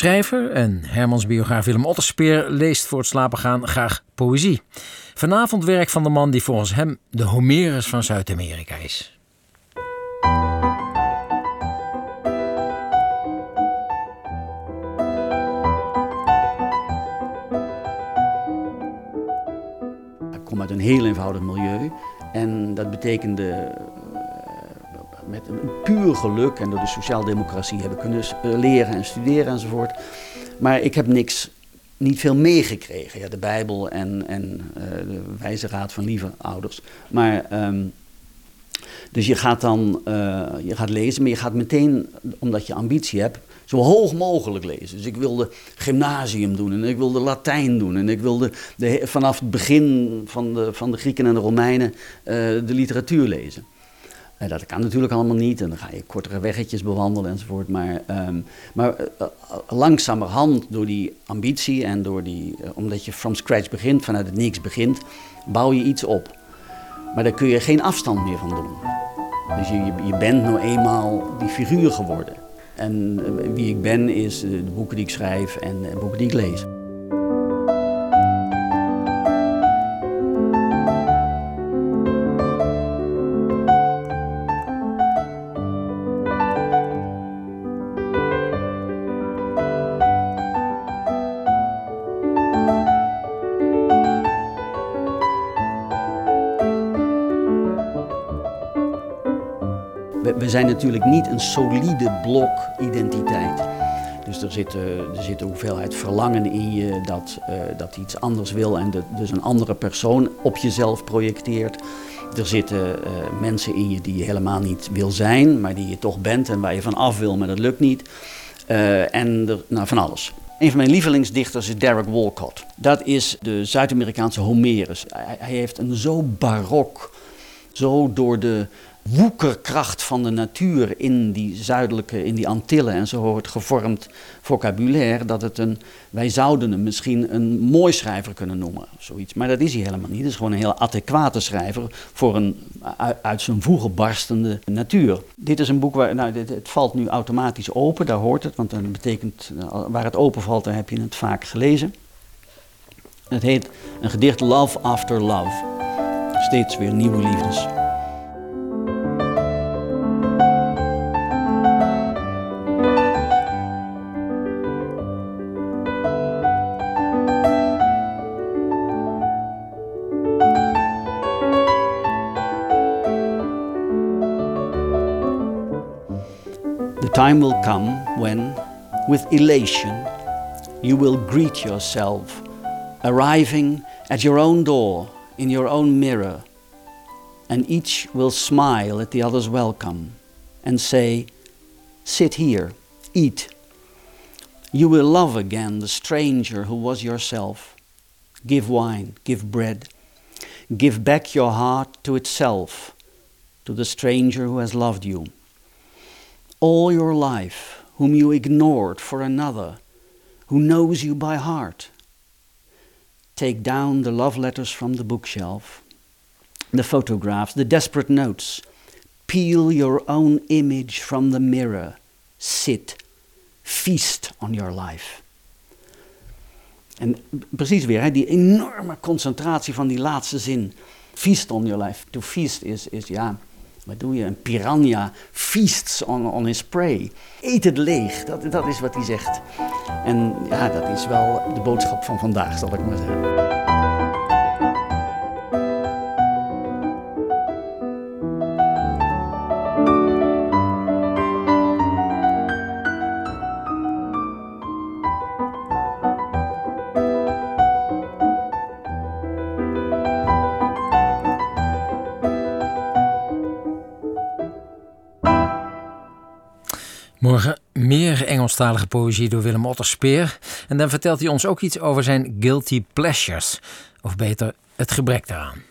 schrijver en Hermans biograaf Willem Otterspeer leest voor het slapen gaan graag poëzie. Vanavond werk van de man die volgens hem de Homerus van Zuid-Amerika is. Ik kom uit een heel eenvoudig milieu en dat betekende met een puur geluk en door de sociaaldemocratie heb ik kunnen leren en studeren enzovoort. Maar ik heb niet veel meegekregen. Ja, de Bijbel en de wijze raad van lieve ouders. Maar dus je gaat dan je gaat lezen, maar je gaat meteen, omdat je ambitie hebt, zo hoog mogelijk lezen. Dus ik wilde gymnasium doen en ik wilde Latijn doen en ik wilde vanaf het begin van de Grieken en de Romeinen de literatuur lezen. Dat kan natuurlijk allemaal niet en dan ga je kortere weggetjes bewandelen enzovoort. Maar langzamerhand door die ambitie en omdat je from scratch begint, vanuit het niks begint, bouw je iets op. Maar daar kun je geen afstand meer van doen. Dus je bent nou eenmaal die figuur geworden. En wie ik ben is de boeken die ik schrijf en boeken die ik lees. We zijn natuurlijk niet een solide blok identiteit. Dus er zit een hoeveelheid verlangen in je dat iets anders wil en dus een andere persoon op jezelf projecteert. Er zitten mensen in je die je helemaal niet wil zijn, maar die je toch bent en waar je van af wil, maar dat lukt niet. Van alles. Een van mijn lievelingsdichters is Derek Walcott. Dat is de Zuid-Amerikaanse Homerus. Hij heeft een zo barok, zo door de woekerkracht van de natuur in die Antillen en zo wordt gevormd vocabulaire, dat wij zouden hem misschien een mooi schrijver kunnen noemen. Zoiets. Maar dat is hij helemaal niet. Het is gewoon een heel adequate schrijver voor een uit zijn voegen barstende natuur. Dit is een boek het valt nu automatisch open, daar hoort het, want dat betekent, waar het open valt, daar heb je het vaak gelezen. Het heet een gedicht Love After Love. Steeds weer nieuwe liefdes. The time will come when, with elation, you will greet yourself, arriving at your own door, in your own mirror, and each will smile at the other's welcome and say, "Sit here, eat." You will love again the stranger who was yourself. Give wine, give bread. Give back your heart to itself, to the stranger who has loved you. All your life, whom you ignored for another, who knows you by heart. Take down the love letters from the bookshelf, the photographs, the desperate notes. Peel your own image from the mirror. Sit, feast on your life. En precies weer, die enorme concentratie van die laatste zin. Feast on your life. To feast is ja, wat doe je? Een piranha feasts on his prey. Eet het leeg, dat is wat hij zegt. En ja, dat is wel de boodschap van vandaag, zal ik maar zeggen. Morgen meer Engelstalige poëzie door Willem Otterspeer. En dan vertelt hij ons ook iets over zijn guilty pleasures. Of beter, het gebrek daaraan.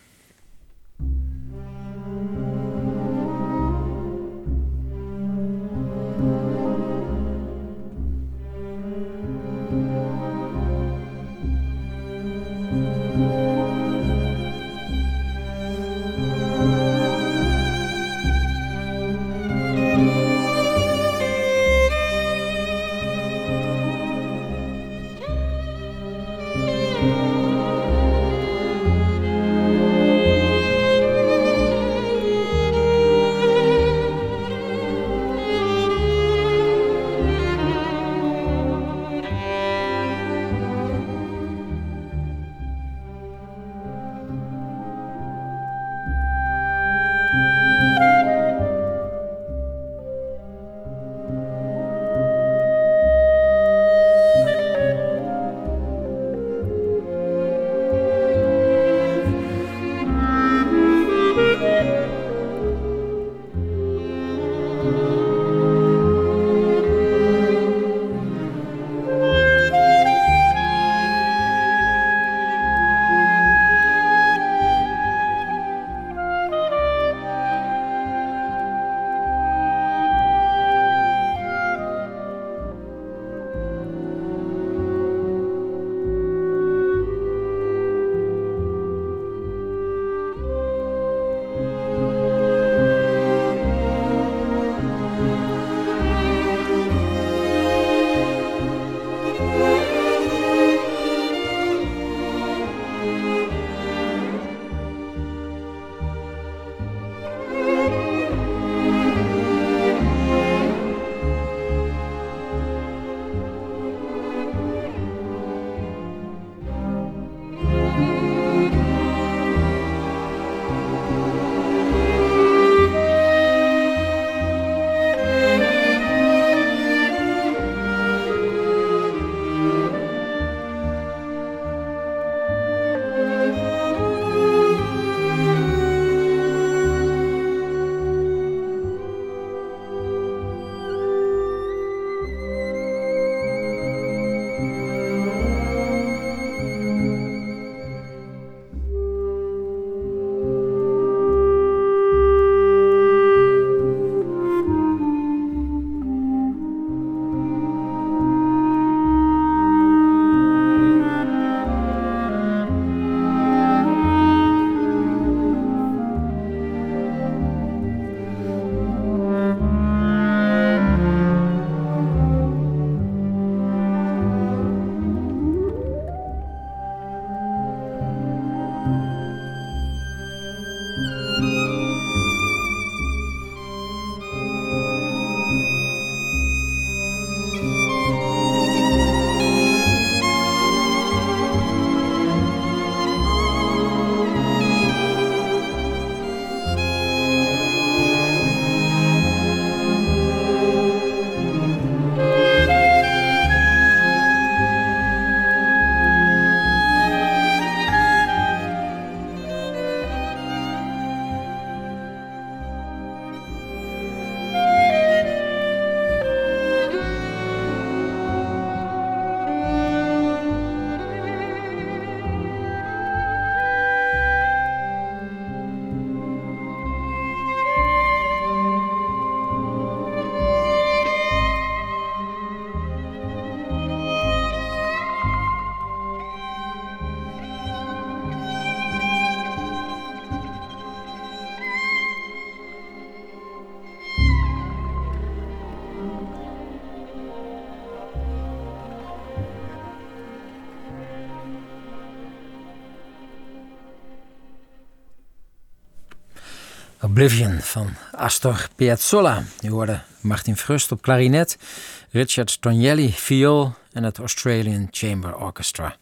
Oblivion van Astor Piazzolla. U hoorde Martin Frust op klarinet, Richard Tognelli viool en het Australian Chamber Orchestra.